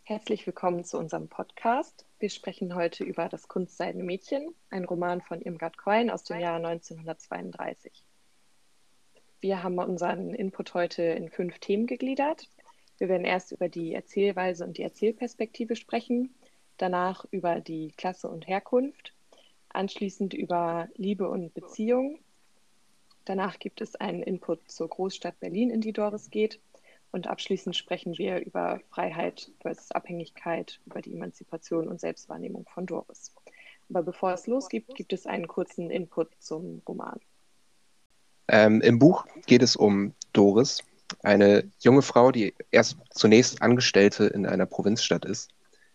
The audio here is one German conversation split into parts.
Herzlich willkommen zu unserem Podcast. Wir sprechen heute über Das Kunstseidene Mädchen, ein Roman von Irmgard Keun aus dem Jahr 1932. Wir haben unseren Input heute in 5 Themen gegliedert. Wir werden erst über die Erzählweise und die Erzählperspektive sprechen, danach über die Klasse und Herkunft, anschließend über Liebe und Beziehung. Danach gibt es einen Input zur Großstadt Berlin, in die Doris geht. Und abschließend sprechen wir über Freiheit versus Abhängigkeit, über die Emanzipation und Selbstwahrnehmung von Doris. Aber bevor es losgeht, gibt es einen kurzen Input zum Roman. Im Buch geht es um Doris, eine junge Frau, die erst zunächst Angestellte in einer Provinzstadt ist,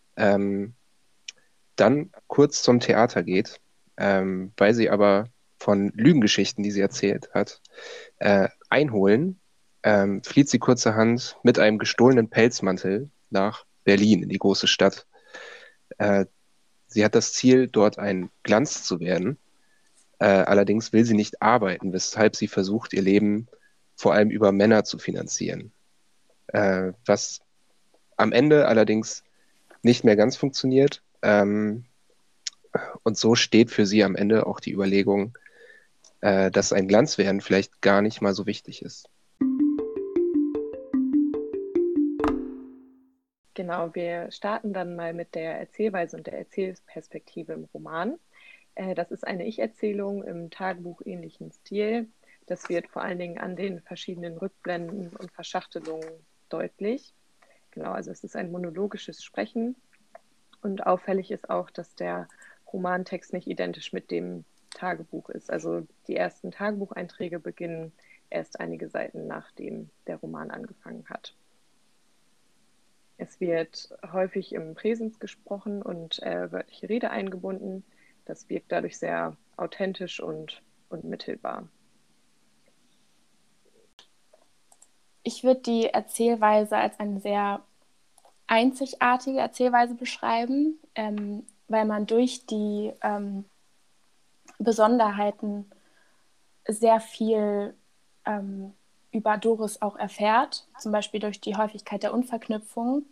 dann kurz zum Theater geht, weil sie aber von Lügengeschichten, die sie erzählt hat, einholen, flieht sie kurzerhand mit einem gestohlenen Pelzmantel nach Berlin, in die große Stadt. Sie hat das Ziel, dort ein Glanz zu werden. Allerdings will sie nicht arbeiten, weshalb sie versucht, ihr Leben vor allem über Männer zu finanzieren. Was am Ende allerdings nicht mehr ganz funktioniert. Und so steht für sie am Ende auch die Überlegung, dass ein Glanzwerden vielleicht gar nicht mal so wichtig ist. Genau, wir starten dann mal mit der Erzählweise und der Erzählperspektive im Roman. Das ist eine Ich-Erzählung im Tagebuch-ähnlichen Stil. Das wird vor allen Dingen an den verschiedenen Rückblenden und Verschachtelungen deutlich. Genau, also es ist ein monologisches Sprechen. Und auffällig ist auch, dass der Romantext nicht identisch mit dem Tagebuch ist. Also die ersten Tagebucheinträge beginnen erst einige Seiten, nachdem der Roman angefangen hat. Es wird häufig im Präsens gesprochen und wörtliche Rede eingebunden. Das wirkt dadurch sehr authentisch und mittelbar. Ich würde die Erzählweise als eine sehr einzigartige Erzählweise beschreiben, weil man durch die Besonderheiten sehr viel über Doris auch erfährt, zum Beispiel durch die Häufigkeit der Unverknüpfung,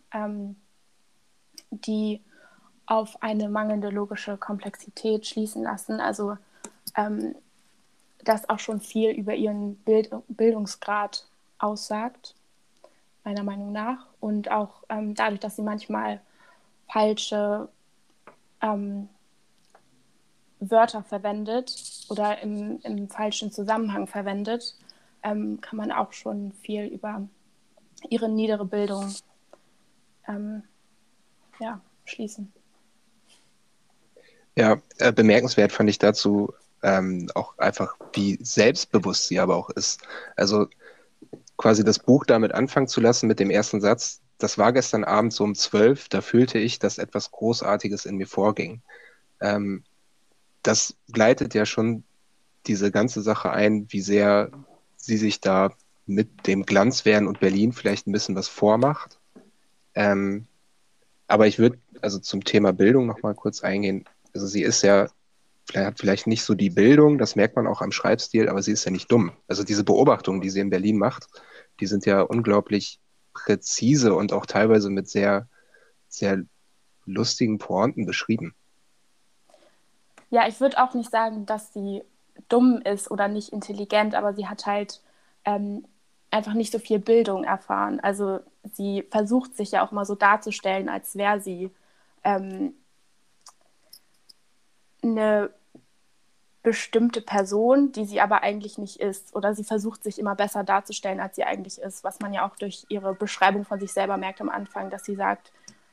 die auf eine mangelnde logische Komplexität schließen lassen. Also das auch schon viel über ihren Bildungsgrad aussagt, meiner Meinung nach. Und auch dadurch, dass sie manchmal falsche Wörter verwendet oder im falschen Zusammenhang verwendet, kann man auch schon viel über ihre niedere Bildung schließen. Ja, bemerkenswert fand ich dazu auch einfach, wie selbstbewusst sie aber auch ist. Also quasi das Buch damit anfangen zu lassen mit dem ersten Satz: Das war gestern Abend so um 12, da fühlte ich, dass etwas Großartiges in mir vorging. Das leitet ja schon diese ganze Sache ein, wie sehr sie sich da mit dem Glanzwerden und Berlin vielleicht ein bisschen was vormacht. Aber ich würde also zum Thema Bildung noch mal kurz eingehen. Also sie ist ja, hat vielleicht nicht so die Bildung, das merkt man auch am Schreibstil, aber sie ist ja nicht dumm. Also diese Beobachtungen, die sie in Berlin macht, die sind ja unglaublich präzise und auch teilweise mit sehr, sehr lustigen Pointen beschrieben. Ja, ich würde auch nicht sagen, dass sie dumm ist oder nicht intelligent, aber sie hat halt einfach nicht so viel Bildung erfahren. Also sie versucht sich ja auch mal so darzustellen, als wäre sie eine bestimmte Person, die sie aber eigentlich nicht ist. Oder sie versucht sich immer besser darzustellen, als sie eigentlich ist, was man ja auch durch ihre Beschreibung von sich selber merkt am Anfang, dass sie sagt,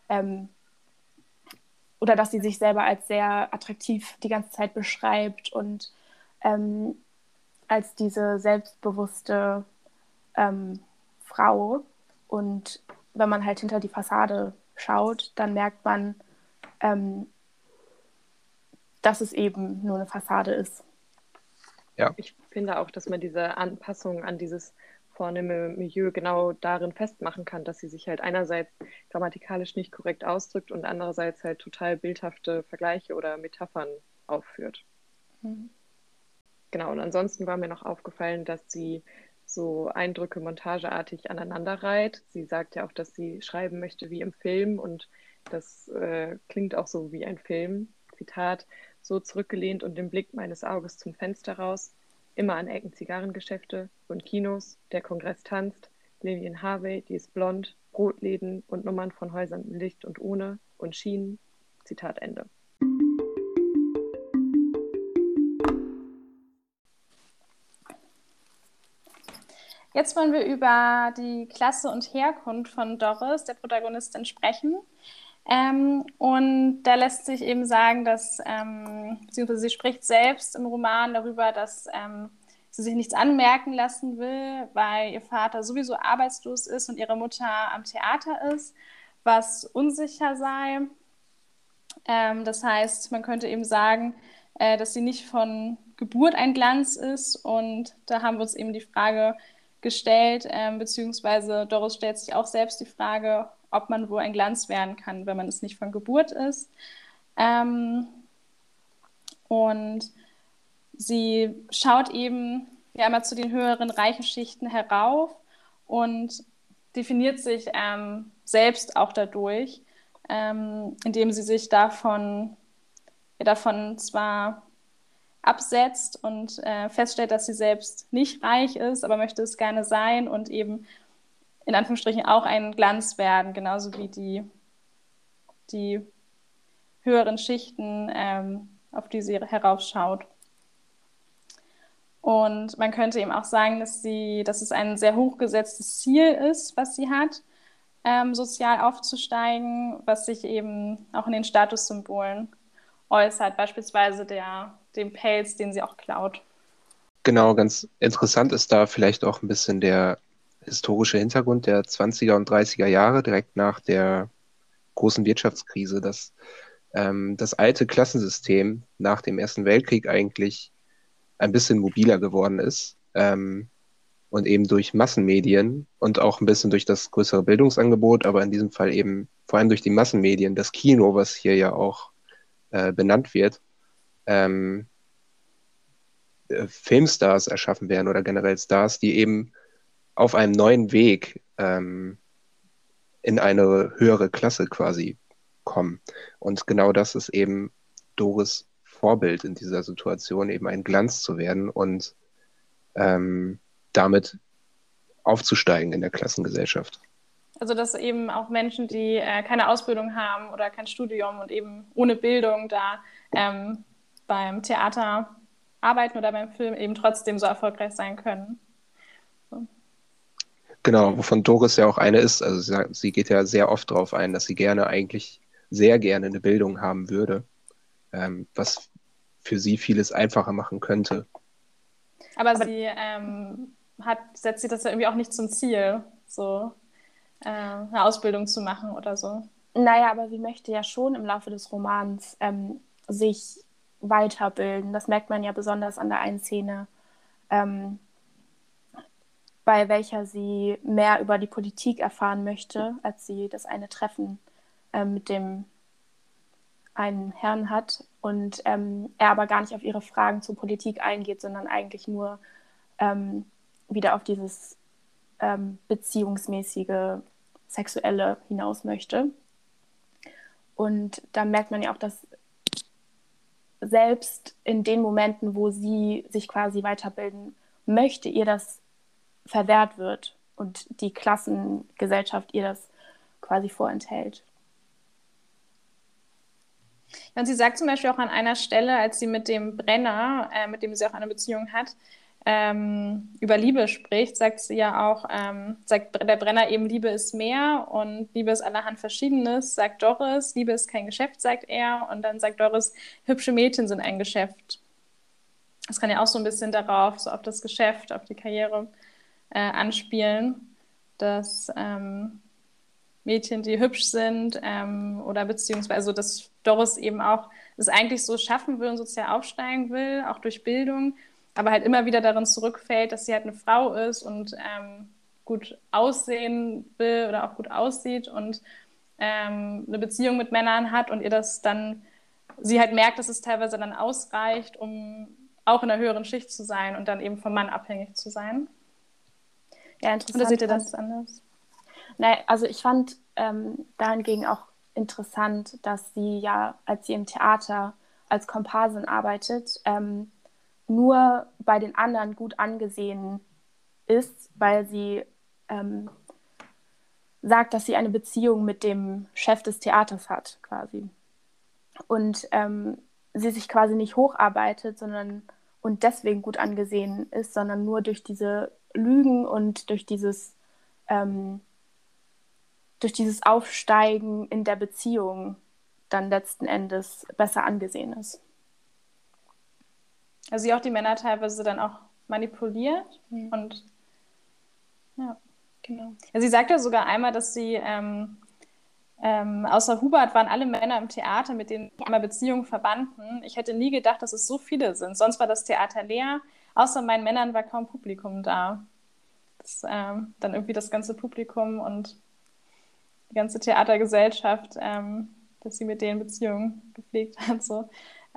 oder dass sie sich selber als sehr attraktiv die ganze Zeit beschreibt und als diese selbstbewusste Frau. Und wenn man halt hinter die Fassade schaut, dann merkt man, dass es eben nur eine Fassade ist. Ja. Ich finde auch, dass man diese Anpassung an dieses vornehme Milieu genau darin festmachen kann, dass sie sich halt einerseits grammatikalisch nicht korrekt ausdrückt und andererseits halt total bildhafte Vergleiche oder Metaphern aufführt. Mhm. Genau, und ansonsten war mir noch aufgefallen, dass sie so Eindrücke montageartig aneinanderreiht. Sie sagt ja auch, dass sie schreiben möchte wie im Film und das klingt auch so wie ein Film. Zitat, so zurückgelehnt und den Blick meines Auges zum Fenster raus, immer an Ecken Zigarrengeschäfte und Kinos, der Kongress tanzt, Lillian Harvey, die ist blond, Brotläden und Nummern von Häusern mit Licht und ohne und Schienen. Zitat Ende. Jetzt wollen wir über die Klasse und Herkunft von Doris, der Protagonistin, sprechen. Und da lässt sich eben sagen, dass, beziehungsweise sie spricht selbst im Roman darüber, dass sie sich nichts anmerken lassen will, weil ihr Vater sowieso arbeitslos ist und ihre Mutter am Theater ist, was unsicher sei. Das heißt, man könnte eben sagen, dass sie nicht von Geburt ein Glanz ist. Und da haben wir uns eben die Frage gestellt, beziehungsweise Doris stellt sich auch selbst die Frage, ob man wohl ein Glanz werden kann, wenn man es nicht von Geburt ist. Und sie schaut eben ja immer zu den höheren reichen Schichten herauf und definiert sich selbst auch dadurch, indem sie sich davon zwar absetzt und feststellt, dass sie selbst nicht reich ist, aber möchte es gerne sein und eben in Anführungsstrichen auch ein Glanz werden, genauso wie die höheren Schichten, auf die sie heraufschaut. Und man könnte eben auch sagen, dass es ein sehr hochgesetztes Ziel ist, was sie hat, sozial aufzusteigen, was sich eben auch in den Statussymbolen äußert, beispielsweise dem Pelz, den sie auch klaut. Genau, ganz interessant ist da vielleicht auch ein bisschen der historische Hintergrund der 20er und 30er Jahre, direkt nach der großen Wirtschaftskrise, dass das alte Klassensystem nach dem Ersten Weltkrieg eigentlich ein bisschen mobiler geworden ist und eben durch Massenmedien und auch ein bisschen durch das größere Bildungsangebot, aber in diesem Fall eben vor allem durch die Massenmedien, das Kino, was hier ja auch benannt wird, Filmstars erschaffen werden oder generell Stars, die eben auf einem neuen Weg in eine höhere Klasse quasi kommen. Und genau das ist eben Doris Vorbild in dieser Situation, eben ein Glanz zu werden und damit aufzusteigen in der Klassengesellschaft. Also dass eben auch Menschen, die keine Ausbildung haben oder kein Studium und eben ohne Bildung da beim Theater arbeiten oder beim Film eben trotzdem so erfolgreich sein können. So. Genau, wovon Doris ja auch eine ist. Also sie geht ja sehr oft darauf ein, dass sie eigentlich sehr gerne eine Bildung haben würde, was für sie vieles einfacher machen könnte. Aber sie setzt sich das ja irgendwie auch nicht zum Ziel, so eine Ausbildung zu machen oder so. Naja, aber sie möchte ja schon im Laufe des Romans sich weiterbilden. Das merkt man ja besonders an der einen Szene, bei welcher sie mehr über die Politik erfahren möchte, als sie das eine Treffen mit dem einen Herrn hat und er aber gar nicht auf ihre Fragen zur Politik eingeht, sondern eigentlich nur wieder auf dieses beziehungsmäßige, sexuelle hinaus möchte. Und da merkt man ja auch, dass selbst in den Momenten, wo sie sich quasi weiterbilden möchte, ihr das verwehrt wird und die Klassengesellschaft ihr das quasi vorenthält. Ja, und sie sagt zum Beispiel auch an einer Stelle, als sie mit dem Brenner, mit dem sie auch eine Beziehung hat, über Liebe spricht, sagt sie ja auch, sagt der Brenner eben, Liebe ist mehr und Liebe ist allerhand Verschiedenes, sagt Doris, Liebe ist kein Geschäft, sagt er, und dann sagt Doris, hübsche Mädchen sind ein Geschäft. Das kann ja auch so ein bisschen darauf, so auf das Geschäft, auf die Karriere anspielen, dass Mädchen, die hübsch sind oder beziehungsweise dass Doris eben auch es eigentlich so schaffen will und sozial aufsteigen will, auch durch Bildung, aber halt immer wieder darin zurückfällt, dass sie halt eine Frau ist und gut aussehen will oder auch gut aussieht und eine Beziehung mit Männern hat und ihr das dann, sie halt merkt, dass es teilweise dann ausreicht, um auch in einer höheren Schicht zu sein und dann eben vom Mann abhängig zu sein. Ja, interessant. Oder seht ihr das anders? Nein, also ich fand dahingegen auch interessant, dass sie ja, als sie im Theater als Komparsin arbeitet, nur bei den anderen gut angesehen ist, weil sie sagt, dass sie eine Beziehung mit dem Chef des Theaters hat, quasi. Und sie sich quasi nicht hocharbeitet, und deswegen gut angesehen ist, sondern nur durch diese Lügen und durch dieses Aufsteigen in der Beziehung dann letzten Endes besser angesehen ist. Also sie auch die Männer teilweise dann auch manipuliert und ja, genau. Ja, sie sagt ja sogar einmal, dass sie außer Hubert waren alle Männer im Theater, mit denen immer Beziehungen verbanden. Ich hätte nie gedacht, dass es so viele sind. Sonst war das Theater leer. Außer meinen Männern war kaum Publikum da. Dann irgendwie das ganze Publikum und die ganze Theatergesellschaft, dass sie mit denen Beziehungen gepflegt hat. So.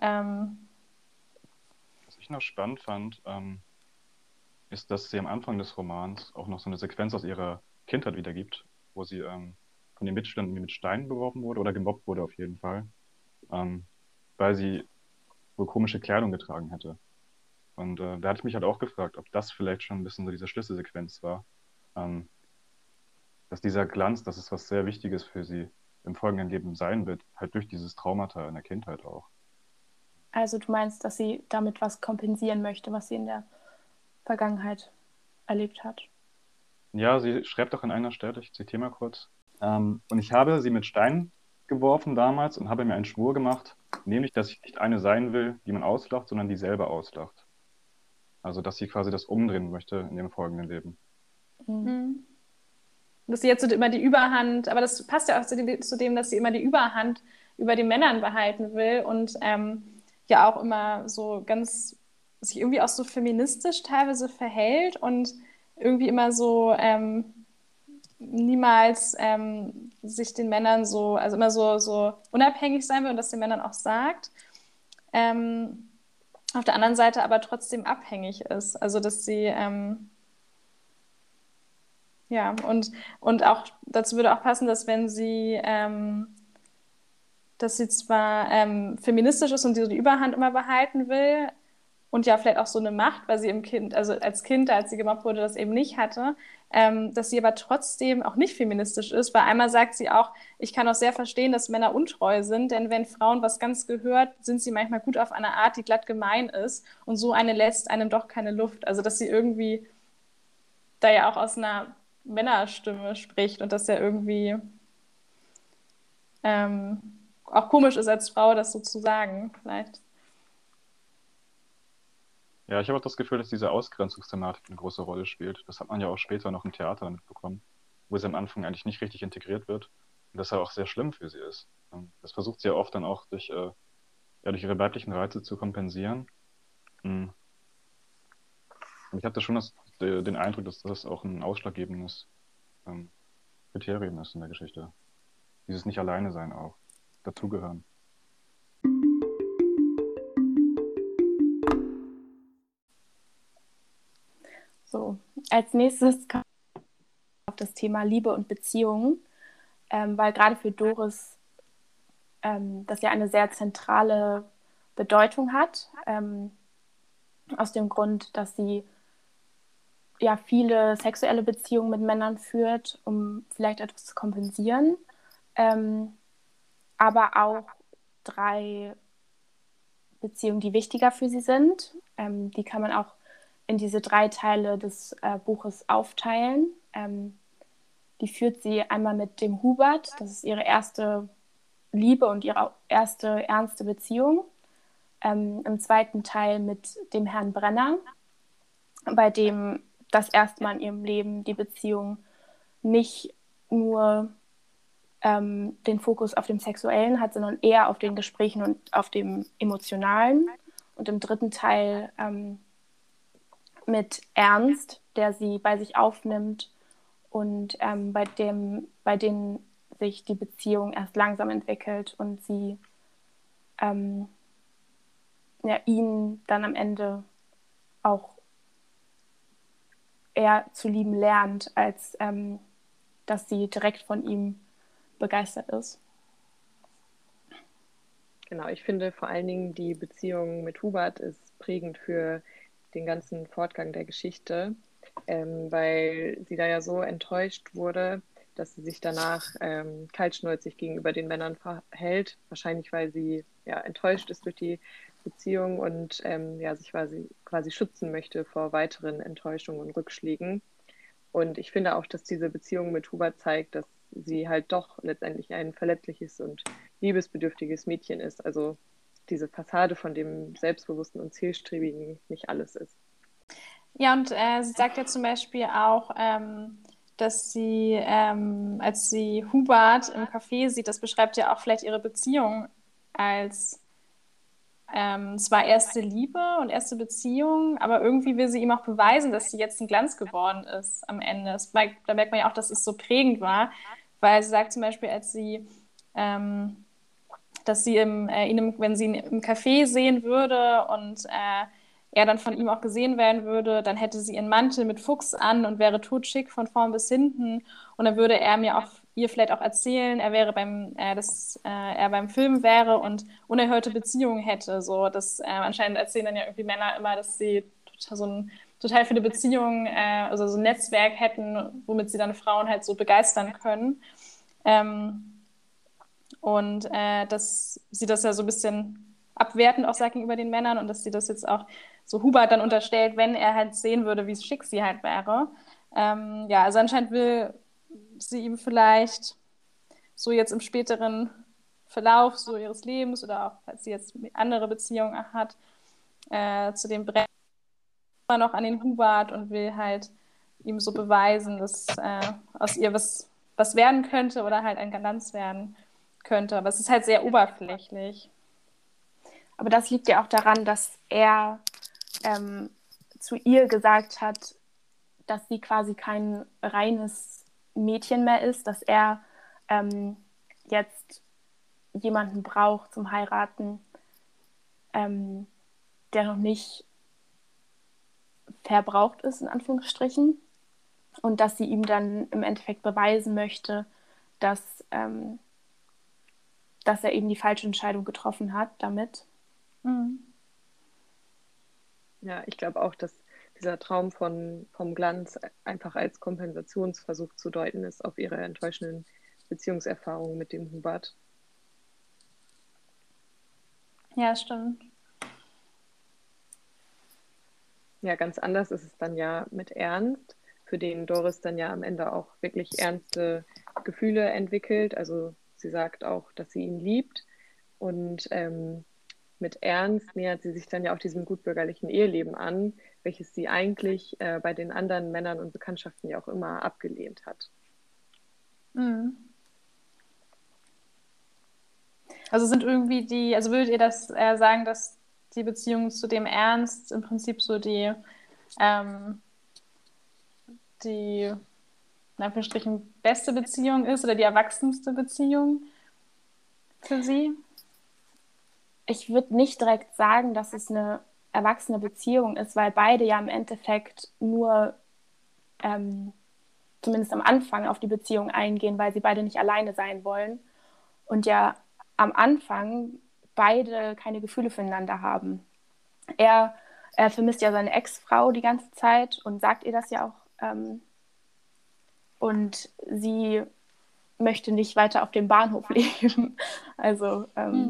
Was ich noch spannend fand, ist, dass sie am Anfang des Romans auch noch so eine Sequenz aus ihrer Kindheit wiedergibt, wo sie von den Mitstudenten mit Steinen beworfen wurde oder gemobbt wurde auf jeden Fall, weil sie wohl komische Kleidung getragen hätte. Und da hatte ich mich halt auch gefragt, ob das vielleicht schon ein bisschen so diese Schlüsselsequenz war, dass dieser Glanz, dass es was sehr Wichtiges für sie im folgenden Leben sein wird, halt durch dieses Traumata in der Kindheit auch. Also du meinst, dass sie damit was kompensieren möchte, was sie in der Vergangenheit erlebt hat? Ja, sie schreibt auch an einer Stelle, ich zitiere mal kurz, und ich habe sie mit Steinen geworfen damals und habe mir einen Schwur gemacht, nämlich, dass ich nicht eine sein will, die man auslacht, sondern die selber auslacht. Also, dass sie quasi das umdrehen möchte in dem folgenden Leben. Mhm. Dass sie jetzt so immer die Überhand, aber das passt ja auch zu dem, dass sie immer die Überhand über den Männern behalten will und ja auch immer so sich irgendwie auch so feministisch teilweise verhält und irgendwie immer so niemals sich den Männern also immer so unabhängig sein will und das den Männern auch sagt. Auf der anderen Seite aber trotzdem abhängig ist. Also dass sie ja, und auch dazu würde auch passen, dass dass sie zwar feministisch ist und die Überhand immer behalten will und ja vielleicht auch so eine Macht, weil sie also als Kind, als sie gemobbt wurde, das eben nicht hatte, dass sie aber trotzdem auch nicht feministisch ist, weil einmal sagt sie auch, ich kann auch sehr verstehen, dass Männer untreu sind, denn wenn Frauen was ganz gehört, sind sie manchmal gut auf eine Art, die glatt gemein ist und so eine lässt einem doch keine Luft. Also dass sie irgendwie da ja auch aus einer Männerstimme spricht und das ja irgendwie auch komisch ist als Frau, das so zu sagen, vielleicht. Ja, ich habe auch das Gefühl, dass diese Ausgrenzungsthematik eine große Rolle spielt. Das hat man ja auch später noch im Theater mitbekommen, wo sie am Anfang eigentlich nicht richtig integriert wird und das ja auch sehr schlimm für sie ist. Das versucht sie ja oft dann auch durch ihre weiblichen Reize zu kompensieren. Und ich hatte schon den Eindruck, dass das auch ein ausschlaggebendes Kriterium ist in der Geschichte. Dieses nicht alleine sein auch, dazugehören. So, als nächstes kommt auf das Thema Liebe und Beziehungen, weil gerade für Doris das ja eine sehr zentrale Bedeutung hat, aus dem Grund, dass sie ja viele sexuelle Beziehungen mit Männern führt, um vielleicht etwas zu kompensieren, aber auch 3 Beziehungen, die wichtiger für sie sind. Die kann man auch in diese 3 Teile des Buches aufteilen. Die führt sie einmal mit dem Hubert, das ist ihre erste Liebe und ihre erste ernste Beziehung. Im zweiten Teil mit dem Herrn Brenner, bei dem das erste Mal in ihrem Leben die Beziehung nicht nur den Fokus auf dem Sexuellen hat, sondern eher auf den Gesprächen und auf dem Emotionalen. Und im dritten Teil mit Ernst, der sie bei sich aufnimmt und bei denen sich die Beziehung erst langsam entwickelt und sie ihn dann am Ende auch eher zu lieben lernt, als dass sie direkt von ihm begeistert ist. Genau, ich finde vor allen Dingen die Beziehung mit Hubert ist prägend für den ganzen Fortgang der Geschichte, weil sie da ja so enttäuscht wurde, dass sie sich danach kaltschnäuzig gegenüber den Männern verhält. Wahrscheinlich, weil sie ja enttäuscht ist durch die Beziehung und ja, sich quasi schützen möchte vor weiteren Enttäuschungen und Rückschlägen. Und ich finde auch, dass diese Beziehung mit Hubert zeigt, dass sie halt doch letztendlich ein verletzliches und liebesbedürftiges Mädchen ist. Also diese Fassade von dem Selbstbewussten und Zielstrebigen nicht alles ist. Ja, und sie sagt ja zum Beispiel auch, dass sie, als sie Hubert im Café sieht, das beschreibt ja auch vielleicht ihre Beziehung als zwar erste Liebe und erste Beziehung, aber irgendwie will sie ihm auch beweisen, dass sie jetzt ein Glanz geworden ist am Ende. Da merkt man ja auch, dass es so prägend war, weil sie sagt zum Beispiel, als sie, dass sie wenn sie ihn im Café sehen würde und er dann von ihm auch gesehen werden würde, dann hätte sie ihren Mantel mit Fuchs an und wäre totschick von vorn bis hinten. Und dann würde er ihr vielleicht auch erzählen, dass er beim Film wäre und unerhörte Beziehungen hätte. So, anscheinend erzählen dann ja irgendwie Männer immer, dass sie total viele Beziehungen, also so ein Netzwerk hätten, womit sie dann Frauen halt so begeistern können. Und dass sie das ja so ein bisschen abwertend auch sagt gegenüber den Männern und dass sie das jetzt auch so Hubert dann unterstellt, wenn er halt sehen würde, wie schick sie halt wäre. Ja, also anscheinend will sie ihm vielleicht so jetzt im späteren Verlauf so ihres Lebens oder auch, falls sie jetzt andere Beziehungen hat, zu dem brennt immer noch an den Hubert und will halt ihm so beweisen, dass aus ihr was werden könnte oder halt ein Galanz werden könnte. Aber es ist halt sehr oberflächlich. Aber das liegt ja auch daran, dass er zu ihr gesagt hat, dass sie quasi kein reines Mädchen mehr ist, dass er jetzt jemanden braucht zum Heiraten, der noch nicht verbraucht ist, in Anführungsstrichen. Und dass sie ihm dann im Endeffekt beweisen möchte, dass er eben die falsche Entscheidung getroffen hat damit. Mhm. Ja, ich glaube auch, dass dieser Traum vom Glanz einfach als Kompensationsversuch zu deuten ist auf ihre enttäuschenden Beziehungserfahrungen mit dem Hubert. Ja, stimmt. Ja, ganz anders ist es dann ja mit Ernst, für den Doris dann ja am Ende auch wirklich ernste Gefühle entwickelt. Also sie sagt auch, dass sie ihn liebt. Und mit Ernst nähert sie sich dann ja auch diesem gutbürgerlichen Eheleben an, welches sie eigentlich bei den anderen Männern und Bekanntschaften ja auch immer abgelehnt hat. Mhm. Also also würdet ihr das sagen, dass die Beziehung zu dem Ernst im Prinzip so die in Anführungsstrichen beste Beziehung ist oder die erwachsenste Beziehung für sie? Ich würde nicht direkt sagen, dass es eine erwachsene Beziehung ist, weil beide ja im Endeffekt nur zumindest am Anfang auf die Beziehung eingehen, weil sie beide nicht alleine sein wollen und ja am Anfang beide keine Gefühle füreinander haben. Er vermisst ja seine Ex-Frau die ganze Zeit und sagt ihr das ja auch. Und sie möchte nicht weiter auf dem Bahnhof leben. Also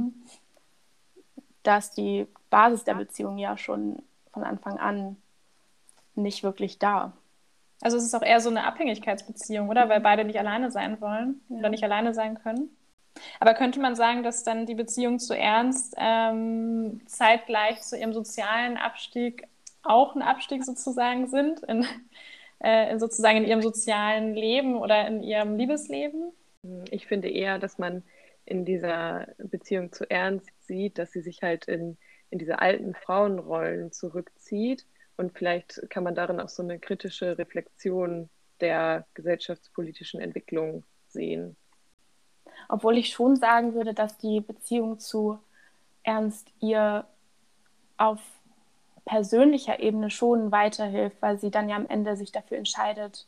da ist die Basis der Beziehung ja schon von Anfang an nicht wirklich da. Also es ist auch eher so eine Abhängigkeitsbeziehung, oder? Weil beide nicht alleine sein wollen oder nicht alleine sein können. Aber könnte man sagen, dass dann die Beziehung zu Ernst zeitgleich zu ihrem sozialen Abstieg auch ein Abstieg sozusagen sind, sozusagen in ihrem sozialen Leben oder in ihrem Liebesleben? Ich finde eher, dass man in dieser Beziehung zu Ernst sieht, dass sie sich halt in diese alten Frauenrollen zurückzieht. Und vielleicht kann man darin auch so eine kritische Reflexion der gesellschaftspolitischen Entwicklung sehen. Obwohl ich schon sagen würde, dass die Beziehung zu Ernst ihr auf persönlicher Ebene schon weiterhilft, weil sie dann ja am Ende sich dafür entscheidet,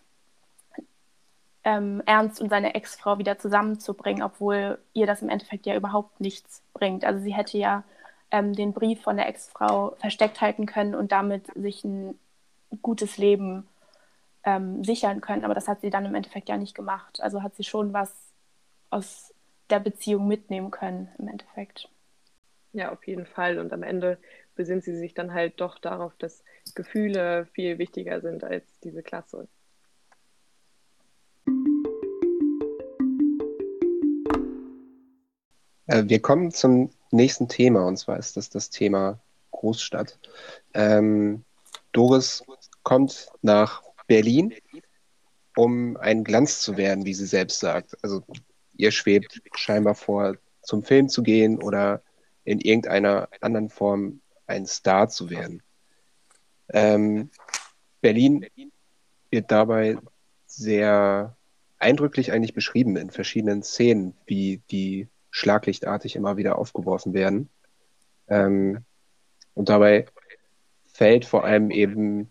Ernst und seine Ex-Frau wieder zusammenzubringen, obwohl ihr das im Endeffekt ja überhaupt nichts bringt. Also sie hätte ja den Brief von der Ex-Frau versteckt halten können und damit sich ein gutes Leben sichern können, aber das hat sie dann im Endeffekt ja nicht gemacht. Also hat sie schon was aus der Beziehung mitnehmen können im Endeffekt. Ja, auf jeden Fall. Und am Ende besinnt sie sich dann halt doch darauf, dass Gefühle viel wichtiger sind als diese Klasse. Wir kommen zum nächsten Thema, und zwar ist das Thema Großstadt. Doris kommt nach Berlin, um ein Glanz zu werden, wie sie selbst sagt. Also ihr schwebt scheinbar vor, zum Film zu gehen oder in irgendeiner anderen Form ein Star zu werden. Berlin wird dabei sehr eindrücklich eigentlich beschrieben in verschiedenen Szenen, wie die schlaglichtartig immer wieder aufgeworfen werden. Und dabei fällt vor allem eben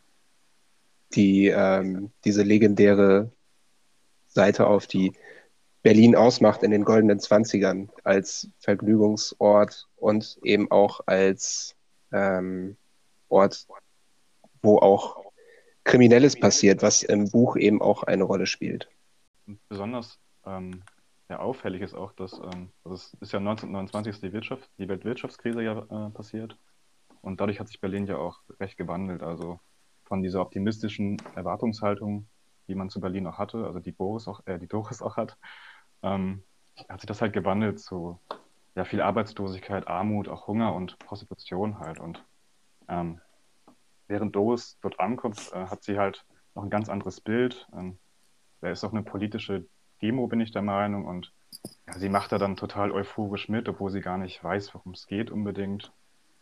diese legendäre Seite auf, die Berlin ausmacht in den goldenen Zwanzigern als Vergnügungsort und eben auch als Ort, wo auch Kriminelles passiert, was im Buch eben auch eine Rolle spielt. Und besonders auffällig ist auch, dass also es ist ja 1929 ist die Weltwirtschaftskrise ja passiert. Und dadurch hat sich Berlin ja auch recht gewandelt. Also von dieser optimistischen Erwartungshaltung, die man zu Berlin auch hatte, also die Doris auch hat, hat sich das halt gewandelt zu viel Arbeitslosigkeit, Armut, auch Hunger und Prostitution halt. Und während Doris dort ankommt, hat sie halt noch ein ganz anderes Bild. Da ist auch eine politische Demo, bin ich der Meinung. Und sie macht da dann total euphorisch mit, obwohl sie gar nicht weiß, worum es geht unbedingt.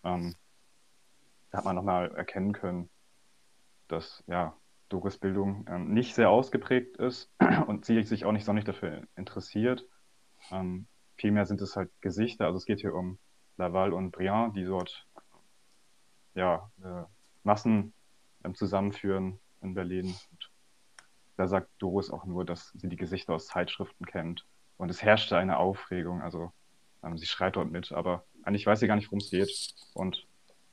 Da hat man nochmal erkennen können, dass Doris Bildung nicht sehr ausgeprägt ist und sie sich auch nicht sonderlich dafür interessiert. Vielmehr sind es halt Gesichter. Also es geht hier um Laval und Briand, die dort Massen zusammenführen in Berlin. Und da sagt Doris auch nur, dass sie die Gesichter aus Zeitschriften kennt. Und es herrschte eine Aufregung. Also sie schreit dort mit, aber eigentlich weiß sie gar nicht, worum es geht. Und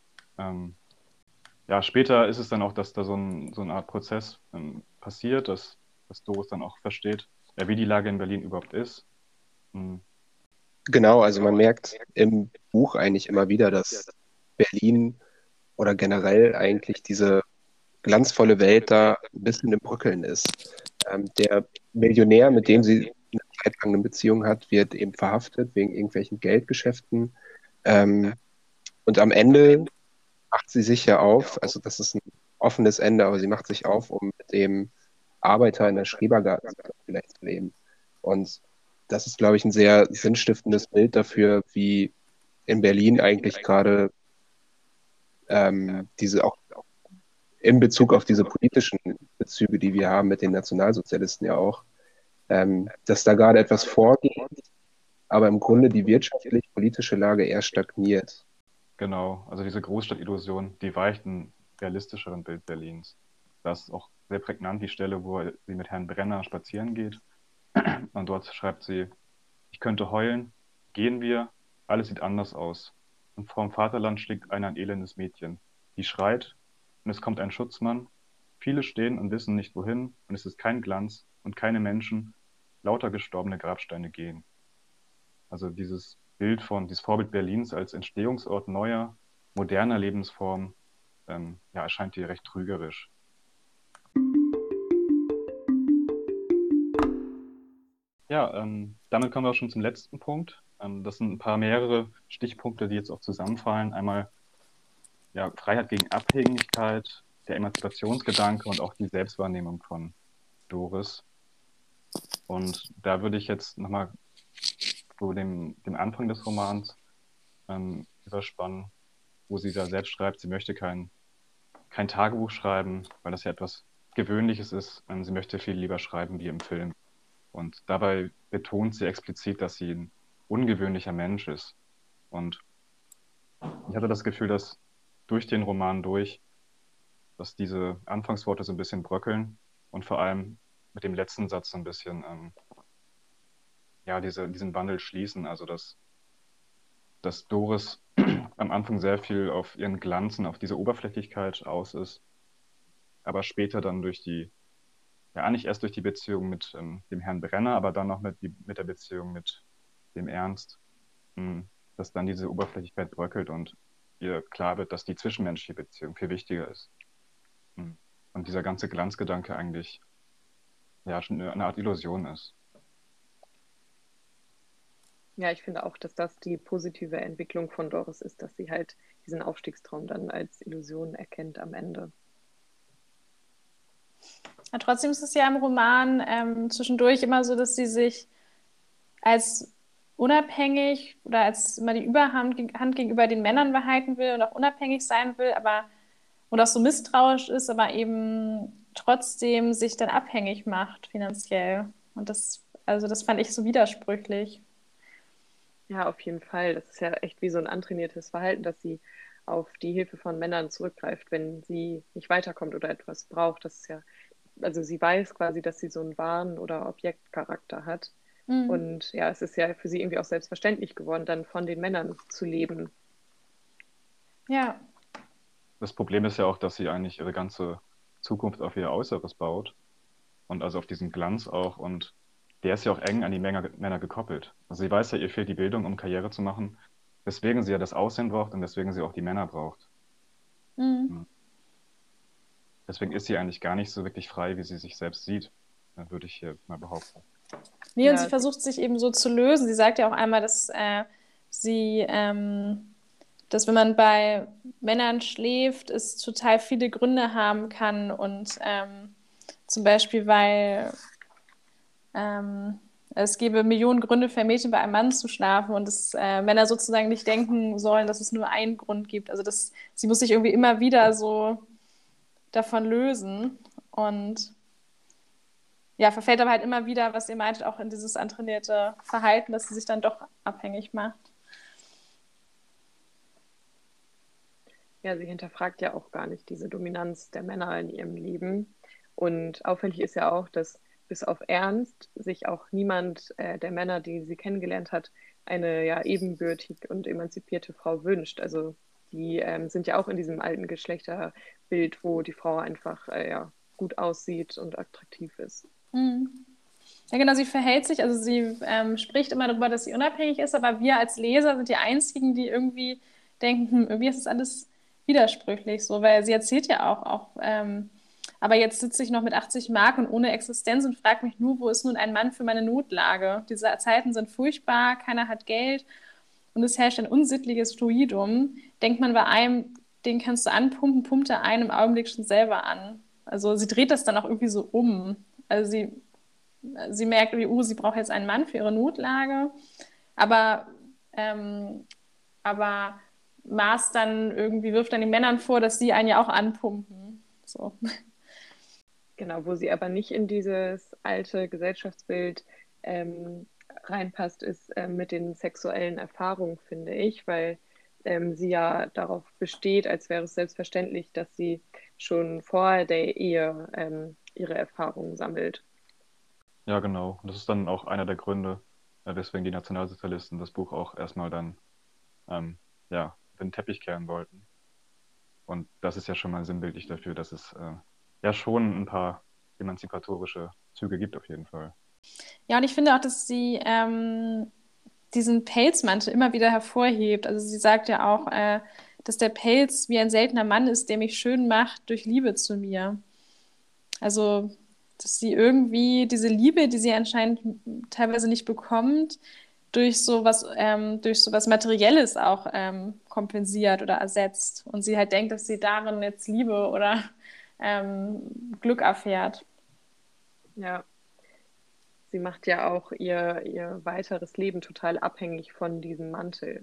später ist es dann auch, dass da so eine Art Prozess passiert, dass Doris dann auch versteht, wie die Lage in Berlin überhaupt ist. Genau, also man merkt im Buch eigentlich immer wieder, dass Berlin oder generell eigentlich diese glanzvolle Welt da ein bisschen im Bröckeln ist. Der Millionär, mit dem sie eine Zeit lang eine Beziehung hat, wird eben verhaftet wegen irgendwelchen Geldgeschäften. Und am Ende macht sie sich ja auf, also das ist ein offenes Ende, aber sie macht sich auf, um mit dem Arbeiter in der Schrebergarten vielleicht zu leben. Und das ist, glaube ich, ein sehr sinnstiftendes Bild dafür, wie in Berlin eigentlich gerade diese auch in Bezug auf diese politischen Bezüge, die wir haben mit den Nationalsozialisten ja auch, dass da gerade etwas vorgeht, aber im Grunde die wirtschaftlich-politische Lage eher stagniert. Genau, also diese Großstadtillusion, die weicht ein realistischeren Bild Berlins. Das ist auch sehr prägnant die Stelle, wo sie mit Herrn Brenner spazieren geht. Und dort schreibt sie, ich könnte heulen, gehen wir, alles sieht anders aus. Und vorm Vaterland schlägt ein elendes Mädchen. Die schreit und es kommt ein Schutzmann. Viele stehen und wissen nicht wohin und es ist kein Glanz und keine Menschen, lauter gestorbene Grabsteine gehen. Also dieses Vorbild Berlins als Entstehungsort neuer, moderner Lebensformen, erscheint hier recht trügerisch. Ja, damit kommen wir auch schon zum letzten Punkt. Das sind mehrere Stichpunkte, die jetzt auch zusammenfallen. Einmal Freiheit gegen Abhängigkeit, der Emanzipationsgedanke und auch die Selbstwahrnehmung von Doris. Und da würde ich jetzt nochmal zu dem Anfang des Romans überspannen, wo sie da selbst schreibt, sie möchte kein Tagebuch schreiben, weil das ja etwas Gewöhnliches ist. Sie möchte viel lieber schreiben wie im Film. Und dabei betont sie explizit, dass sie ein ungewöhnlicher Mensch ist. Und ich hatte das Gefühl, dass durch den Roman durch, dass diese Anfangsworte so ein bisschen bröckeln und vor allem mit dem letzten Satz so ein bisschen diesen Wandel schließen. Also dass Doris am Anfang sehr viel auf ihren Glanz und auf diese Oberflächlichkeit aus ist, aber später dann eigentlich erst durch die Beziehung mit dem Herrn Brenner, aber dann noch mit der Beziehung mit dem Ernst, dass dann diese Oberflächlichkeit bröckelt und ihr klar wird, dass die zwischenmenschliche Beziehung viel wichtiger ist. Und dieser ganze Glanzgedanke eigentlich schon eine Art Illusion ist. Ja, ich finde auch, dass das die positive Entwicklung von Doris ist, dass sie halt diesen Aufstiegstraum dann als Illusion erkennt am Ende. Ja, trotzdem ist es ja im Roman zwischendurch immer so, dass sie sich als unabhängig oder als immer die Überhand gegenüber den Männern behalten will und auch unabhängig sein will, und auch so misstrauisch ist, aber eben trotzdem sich dann abhängig macht finanziell. Und das fand ich so widersprüchlich. Ja, auf jeden Fall. Das ist ja echt wie so ein antrainiertes Verhalten, dass sie auf die Hilfe von Männern zurückgreift, wenn sie nicht weiterkommt oder etwas braucht. Das ist ja, also sie weiß quasi, dass sie so einen Waren- oder Objektcharakter hat. Und ja, es ist ja für sie irgendwie auch selbstverständlich geworden, dann von den Männern zu leben. Ja. Das Problem ist ja auch, dass sie eigentlich ihre ganze Zukunft auf ihr Äußeres baut und also auf diesen Glanz auch, und der ist ja auch eng an die Männer gekoppelt. Also sie weiß ja, ihr fehlt die Bildung, um Karriere zu machen, weswegen sie ja das Aussehen braucht und weswegen sie auch die Männer braucht. Deswegen ist sie eigentlich gar nicht so wirklich frei, wie sie sich selbst sieht, würde ich hier mal behaupten. Nee, und sie versucht sich eben so zu lösen. Sie sagt ja auch einmal, dass dass wenn man bei Männern schläft, es total viele Gründe haben kann, und zum Beispiel, weil es gäbe Millionen Gründe für ein Mädchen, bei einem Mann zu schlafen, und dass Männer sozusagen nicht denken sollen, dass es nur einen Grund gibt. Also sie muss sich irgendwie immer wieder so davon lösen und verfällt aber halt immer wieder, was ihr meintet, auch in dieses antrainierte Verhalten, dass sie sich dann doch abhängig macht. Ja, sie hinterfragt ja auch gar nicht diese Dominanz der Männer in ihrem Leben. Und auffällig ist ja auch, dass bis auf Ernst sich auch niemand der Männer, die sie kennengelernt hat, eine ebenbürtig und emanzipierte Frau wünscht. Also die sind ja auch in diesem alten Geschlechterbild, wo die Frau einfach gut aussieht und attraktiv ist. Ja, genau, sie verhält sich, also sie spricht immer darüber, dass sie unabhängig ist, aber wir als Leser sind die Einzigen, die irgendwie denken, irgendwie ist das alles widersprüchlich, so, weil sie erzählt ja auch aber jetzt sitze ich noch mit 80 Mark und ohne Existenz und frage mich nur, wo ist nun ein Mann für meine Notlage? Diese Zeiten sind furchtbar, keiner hat Geld und es herrscht ein unsittliches Fluidum. Denkt man bei einem, den kannst du anpumpen, pumpt er einen im Augenblick schon selber an. Also sie dreht das dann auch irgendwie so um. Also sie merkt irgendwie, sie braucht jetzt einen Mann für ihre Notlage, aber Mars dann irgendwie wirft dann den Männern vor, dass sie einen ja auch anpumpen. So. Genau, wo sie aber nicht in dieses alte Gesellschaftsbild reinpasst, ist mit den sexuellen Erfahrungen, finde ich, weil sie ja darauf besteht, als wäre es selbstverständlich, dass sie schon vor der Ehe ihre Erfahrungen sammelt. Ja, genau. Und das ist dann auch einer der Gründe, weswegen die Nationalsozialisten das Buch auch erstmal dann den Teppich kehren wollten. Und das ist ja schon mal sinnbildlich dafür, dass es schon ein paar emanzipatorische Züge gibt auf jeden Fall. Ja, und ich finde auch, dass sie diesen Pelzmantel immer wieder hervorhebt. Also sie sagt ja auch, dass der Pelz wie ein seltener Mann ist, der mich schön macht durch Liebe zu mir. Also, dass sie irgendwie diese Liebe, die sie anscheinend teilweise nicht bekommt, durch so was Materielles auch kompensiert oder ersetzt. Und sie halt denkt, dass sie darin jetzt Liebe oder Glück erfährt. Ja. Sie macht ja auch ihr weiteres Leben total abhängig von diesem Mantel.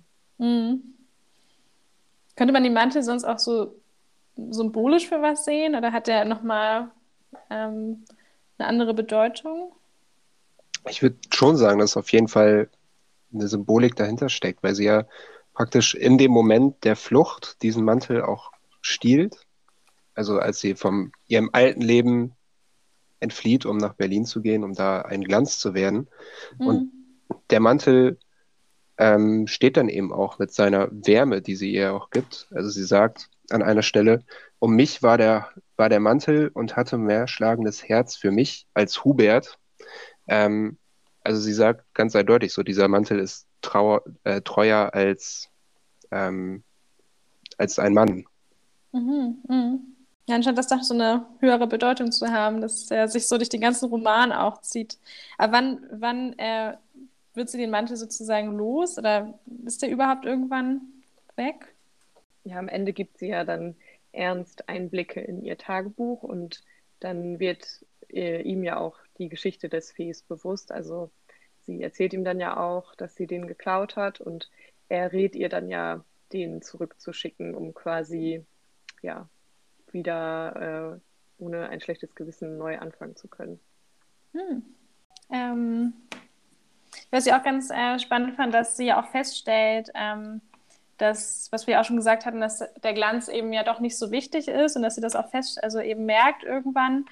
Könnte man den Mantel sonst auch so symbolisch für was sehen? Oder hat der nochmal eine andere Bedeutung? Ich würde schon sagen, dass auf jeden Fall eine Symbolik dahinter steckt, weil sie ja praktisch in dem Moment der Flucht diesen Mantel auch stiehlt. Also als sie von ihrem alten Leben entflieht, um nach Berlin zu gehen, um da ein Glanz zu werden. Und der Mantel steht dann eben auch mit seiner Wärme, die sie ihr auch gibt. Also sie sagt an einer Stelle, um mich war der Mantel und hatte mehr schlagendes Herz für mich als Hubert. Also sie sagt ganz eindeutig so, dieser Mantel ist treuer als ein Mann. Ja, anscheinend das doch so eine höhere Bedeutung zu haben, dass er sich so durch den ganzen Roman auch zieht. Aber wann wird sie den Mantel sozusagen los? Oder ist der überhaupt irgendwann weg? Ja, am Ende gibt sie ja dann Ernst Einblicke in ihr Tagebuch und dann wird ihm ja auch die Geschichte des Viehs bewusst. Also sie erzählt ihm dann ja auch, dass sie den geklaut hat und er rät ihr dann ja, den zurückzuschicken, um quasi ja wieder ohne ein schlechtes Gewissen neu anfangen zu können. Was ich auch ganz spannend fand, dass sie ja auch feststellt, dass, was wir auch schon gesagt hatten, dass der Glanz eben ja doch nicht so wichtig ist und dass sie das auch also eben merkt irgendwann.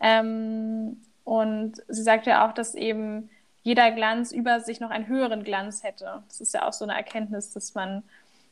Und sie sagt ja auch, dass eben jeder Glanz über sich noch einen höheren Glanz hätte. Das ist ja auch so eine Erkenntnis, dass man,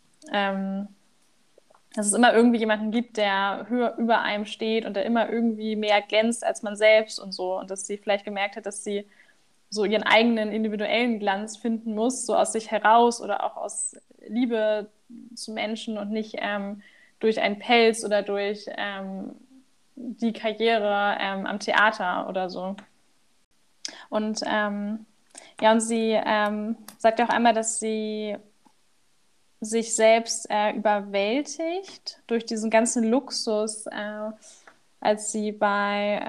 dass es immer irgendwie jemanden gibt, der höher über einem steht und der immer irgendwie mehr glänzt als man selbst und so. Und dass sie vielleicht gemerkt hat, dass sie so ihren eigenen individuellen Glanz finden muss, so aus sich heraus oder auch aus Liebe zu Menschen und nicht durch einen Pelz oder durch die Karriere am Theater oder so. Und ja, und sie sagt auch einmal, dass sie sich selbst überwältigt durch diesen ganzen Luxus, als sie bei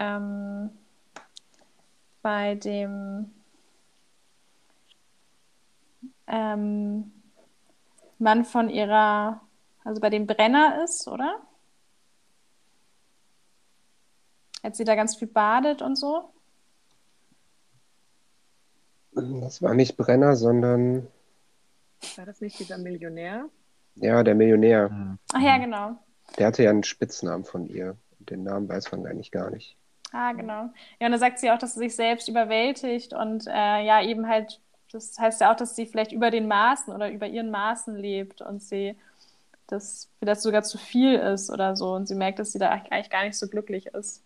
dem Mann von ihrer, also bei dem Brenner ist, oder? Als sie da ganz viel badet und so. Das war nicht Brenner, sondern War das nicht dieser Millionär? ja, der Millionär. Ach ja, genau. Der hatte ja einen Spitznamen von ihr. Den Namen weiß man eigentlich gar nicht. Ah, genau. Ja, und da sagt sie auch, dass sie sich selbst überwältigt und ja, eben halt, das heißt ja auch, dass sie vielleicht über den Maßen oder über ihren Maßen lebt und sie, dass das sogar zu viel ist oder so und sie merkt, dass sie da eigentlich gar nicht so glücklich ist.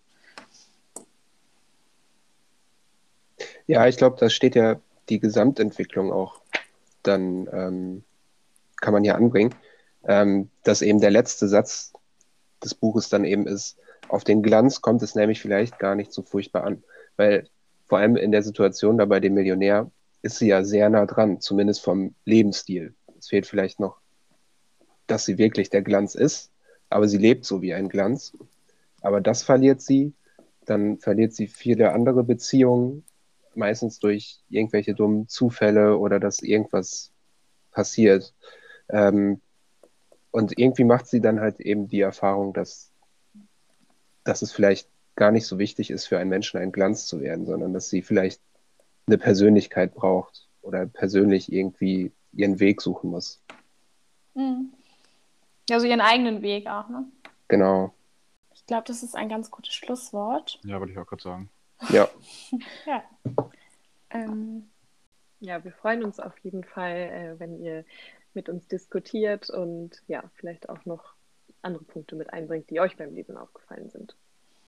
Ja, ich glaube, da steht ja die Gesamtentwicklung auch dann, kann man hier anbringen, dass eben der letzte Satz des Buches dann eben ist, auf den Glanz kommt es nämlich vielleicht gar nicht so furchtbar an. Weil vor allem in der Situation da bei dem Millionär ist sie ja sehr nah dran, zumindest vom Lebensstil. Es fehlt vielleicht noch, dass sie wirklich der Glanz ist, aber sie lebt so wie ein Glanz. Aber das verliert sie. Dann verliert sie viele andere Beziehungen, meistens durch irgendwelche dummen Zufälle oder dass irgendwas passiert. Und irgendwie macht sie dann halt eben die Erfahrung, dass es vielleicht gar nicht so wichtig ist, für einen Menschen ein Glanz zu werden, sondern dass sie vielleicht eine Persönlichkeit braucht oder persönlich irgendwie ihren Weg suchen muss. Also ihren eigenen Weg auch, ne? Genau. Ich glaube, das ist ein ganz gutes Schlusswort. Ja, wollte ich auch kurz sagen. Ja. Ja. Ja, wir freuen uns auf jeden Fall, wenn ihr mit uns diskutiert und ja, vielleicht auch noch andere Punkte mit einbringt, die euch beim Lesen aufgefallen sind.